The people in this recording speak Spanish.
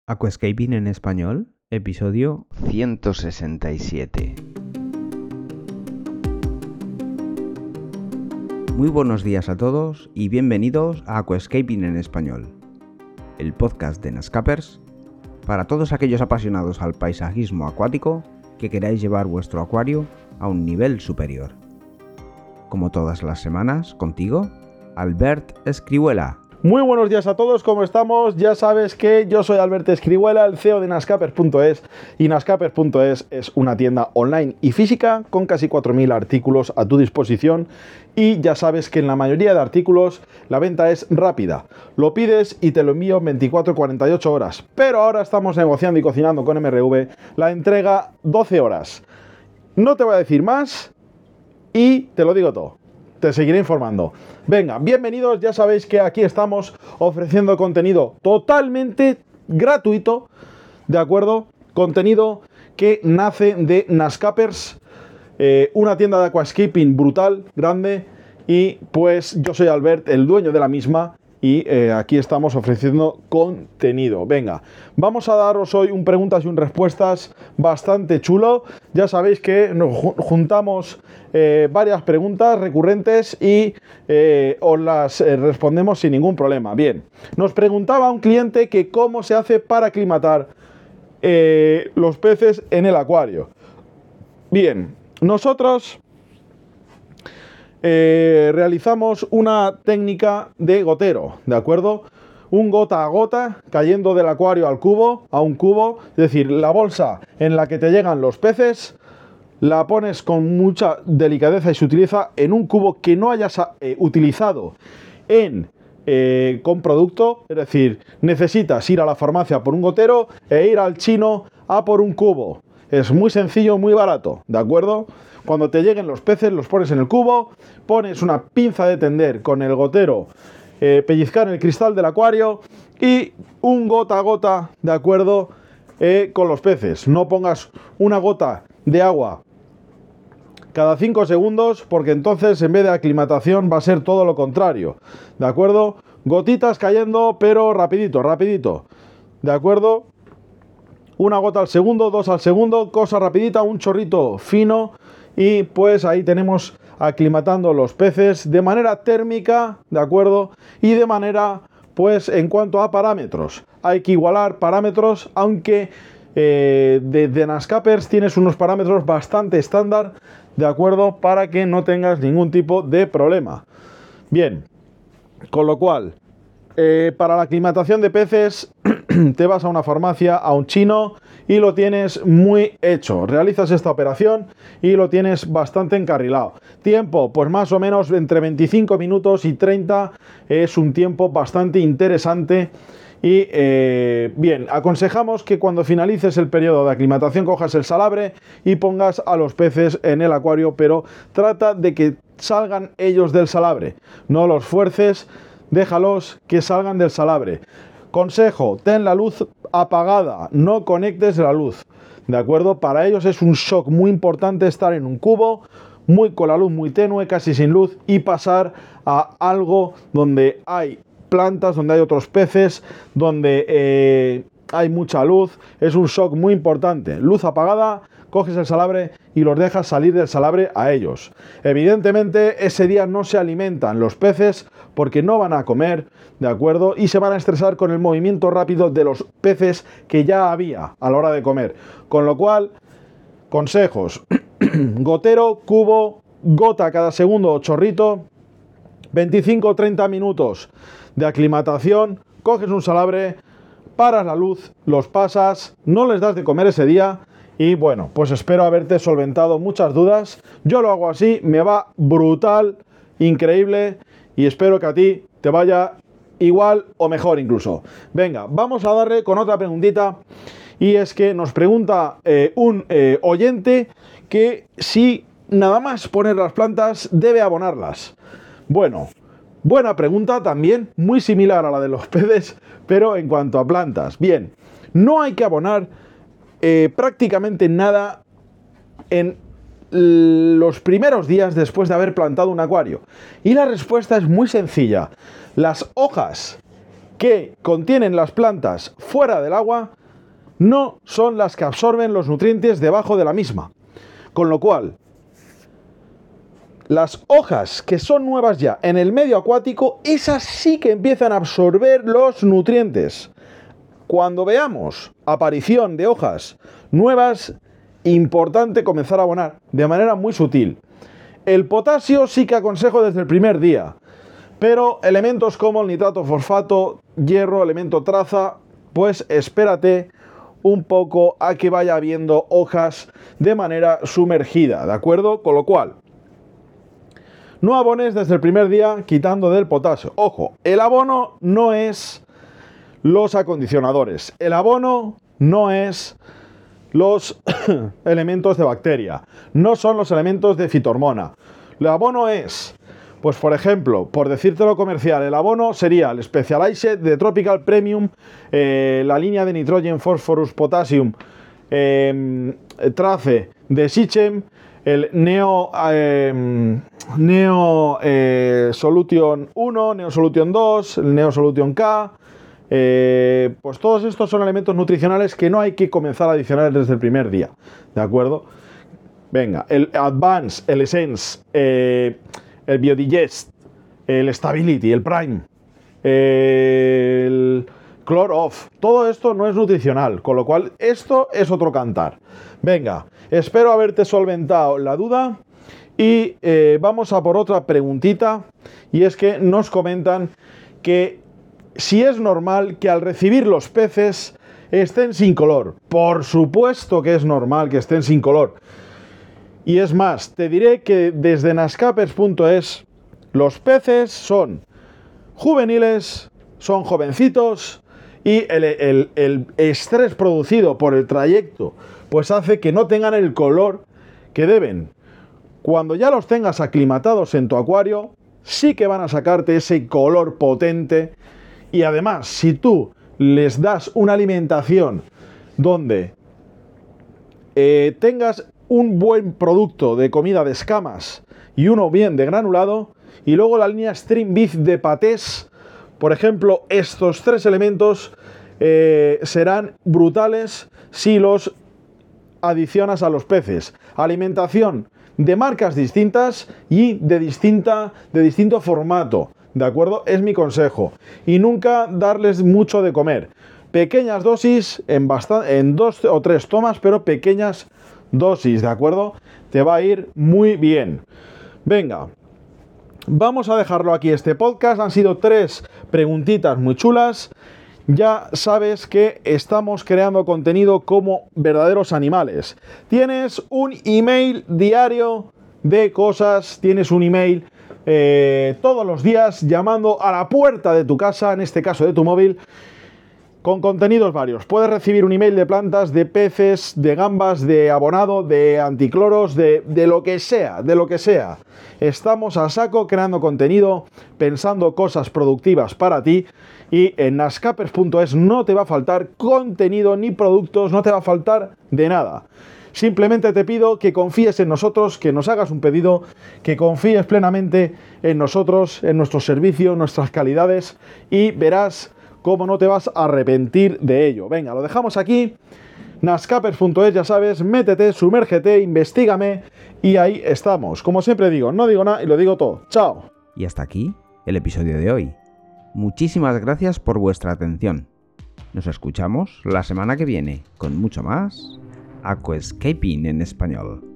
Aquascaping en español, episodio 167. Muy buenos días a todos y bienvenidos a Aquascaping en español, el podcast de Nascapers para todos aquellos apasionados al paisajismo acuático que queráis llevar vuestro acuario a un nivel superior. Como todas las semanas, contigo, Albert Escrihuela. Muy buenos días a todos, ¿cómo estamos? Ya sabes que yo soy Albert Escrihuela, el CEO de Nascapers.es, y Nascapers.es es una tienda online y física con casi 4.000 artículos a tu disposición, y ya sabes que en la mayoría de artículos la venta es rápida. Lo pides y te lo envío en 24-48 horas, pero ahora estamos negociando y cocinando con MRV la entrega 12 horas. No te voy a decir más y te lo digo todo. Te seguiré informando. Venga, bienvenidos, ya sabéis que aquí estamos ofreciendo contenido totalmente gratuito, ¿de acuerdo? Contenido que nace de Nascapers, una tienda de aquascaping brutal, grande, y pues yo soy Albert, el dueño de la misma, y aquí estamos ofreciendo contenido. Venga, vamos a daros hoy un preguntas y un respuestas bastante chulo. Ya sabéis que nos juntamos varias preguntas recurrentes y os las respondemos sin ningún problema. Bien, nos preguntaba un cliente que cómo se hace para aclimatar los peces en el acuario. Bien, nosotros realizamos una técnica de gotero, ¿de acuerdo? Un gota a gota cayendo del acuario al cubo, a un cubo, es decir, la bolsa en la que te llegan los peces la pones con mucha delicadeza y se utiliza en un cubo que no hayas utilizado con producto, es decir, necesitas ir a la farmacia por un gotero e ir al chino a por un cubo. Es muy sencillo, muy barato, ¿de acuerdo? Cuando te lleguen los peces, los pones en el cubo, pones una pinza de tender con el gotero, pellizcar en el cristal del acuario y un gota a gota, ¿de acuerdo? Con los peces. No pongas una gota de agua cada 5 segundos, porque entonces en vez de aclimatación va a ser todo lo contrario, ¿de acuerdo? Gotitas cayendo, pero rapidito, rapidito, ¿de acuerdo? Una gota al segundo, 2 al segundo, cosa rapidita, un chorrito fino, y pues ahí tenemos aclimatando los peces de manera térmica, ¿de acuerdo? Y de manera, pues en cuanto a parámetros, hay que igualar parámetros, aunque de Nascapers tienes unos parámetros bastante estándar, ¿de acuerdo? Para que no tengas ningún tipo de problema. Bien, con lo cual, para la aclimatación de peces te vas a una farmacia, a un chino, y lo tienes muy hecho. Realizas esta operación y lo tienes bastante encarrilado. Tiempo, pues más o menos entre 25 minutos y 30 es un tiempo bastante interesante. Y bien, aconsejamos que cuando finalices el periodo de aclimatación cojas el salabre y pongas a los peces en el acuario, pero trata de que salgan ellos del salabre. No los fuerces, déjalos que salgan del salabre. Consejo, ten la luz apagada, no conectes la luz, ¿de acuerdo? Para ellos es un shock muy importante estar en un cubo, con la luz muy tenue, casi sin luz, y pasar a algo donde hay plantas, donde hay otros peces, donde hay mucha luz. Es un shock muy importante. Luz apagada, coges el salabre y los dejas salir del salabre a ellos. Evidentemente ese día no se alimentan los peces porque no van a comer, ¿de acuerdo? Y se van a estresar con el movimiento rápido de los peces que ya había a la hora de comer. Con lo cual, consejos: gotero, cubo, gota cada segundo o chorrito, 25 o 30 minutos de aclimatación, coges un salabre, paras la luz, los pasas, no les das de comer ese día. Y bueno, pues espero haberte solventado muchas dudas. Yo lo hago así, me va brutal, increíble, y espero que a ti te vaya igual o mejor incluso. Venga, vamos a darle con otra preguntita, y es que nos pregunta un oyente que si nada más poner las plantas debe abonarlas. Bueno, buena pregunta también, muy similar a la de los peces, pero en cuanto a plantas. Bien, no hay que abonar prácticamente nada en los primeros días después de haber plantado un acuario. Y la respuesta es muy sencilla. Las hojas que contienen las plantas fuera del agua no son las que absorben los nutrientes debajo de la misma. Con lo cual, las hojas que son nuevas ya en el medio acuático, esas sí que empiezan a absorber los nutrientes. Cuando veamos aparición de hojas nuevas, importante comenzar a abonar de manera muy sutil. El potasio sí que aconsejo desde el primer día, pero elementos como el nitrato fosfato, hierro, elemento traza, pues espérate un poco a que vaya habiendo hojas de manera sumergida, ¿de acuerdo? Con lo cual, no abones desde el primer día quitando del potasio. Ojo, el abono no es los acondicionadores, el abono no es los elementos de bacteria, no son los elementos de fitohormona. El abono es, pues por ejemplo, por decírtelo comercial, el abono sería el Specialized de Tropical Premium, la línea de Nitrogen Phosphorus Potassium Trace de Sichem, el Neo Solution 1, Neo Solution 2, el Neo Solution K. Pues todos estos son elementos nutricionales que no hay que comenzar a adicionar desde el primer día, ¿de acuerdo? Venga, el Advance, el Essence, el Biodigest, el Stability, el Prime, el Chlor Off, todo esto no es nutricional, con lo cual esto es otro cantar. Venga, espero haberte solventado la duda y vamos a por otra preguntita, y es que nos comentan que si es normal que al recibir los peces estén sin color. Por supuesto que es normal que estén sin color. Y es más, te diré que desde nascapers.es los peces son juveniles, son jovencitos, y el estrés producido por el trayecto pues hace que no tengan el color que deben. Cuando ya los tengas aclimatados en tu acuario, sí que van a sacarte ese color potente. Y además, si tú les das una alimentación donde tengas un buen producto de comida de escamas y uno bien de granulado, y luego la línea Stream Beef de patés, por ejemplo, estos tres elementos serán brutales si los adicionas a los peces. Alimentación de marcas distintas y de distinto formato. ¿De acuerdo? Es mi consejo. Y nunca darles mucho de comer. Pequeñas dosis en 2 o 3 tomas, pero pequeñas dosis, ¿de acuerdo? Te va a ir muy bien. Venga, vamos a dejarlo aquí este podcast. Han sido 3 preguntitas muy chulas. Ya sabes que estamos creando contenido como verdaderos animales. Tienes un email diario de cosas, tienes un email todos los días llamando a la puerta de tu casa, en este caso de tu móvil, con contenidos varios. Puedes recibir un email de plantas, de peces, de gambas, de abonado, de anticloros, de lo que sea, de lo que sea. Estamos a saco creando contenido, pensando cosas productivas para ti, y en nascapers.es no te va a faltar contenido ni productos, no te va a faltar de nada. Simplemente te pido que confíes en nosotros, que nos hagas un pedido, que confíes plenamente en nosotros, en nuestro servicio, en nuestras calidades, y verás cómo no te vas a arrepentir de ello. Venga, lo dejamos aquí. nascapers.es, ya sabes, métete, sumérgete, investígame, y ahí estamos. Como siempre digo, no digo nada y lo digo todo. ¡Chao! Y hasta aquí el episodio de hoy. Muchísimas gracias por vuestra atención. Nos escuchamos la semana que viene con mucho más Aquascaping en español.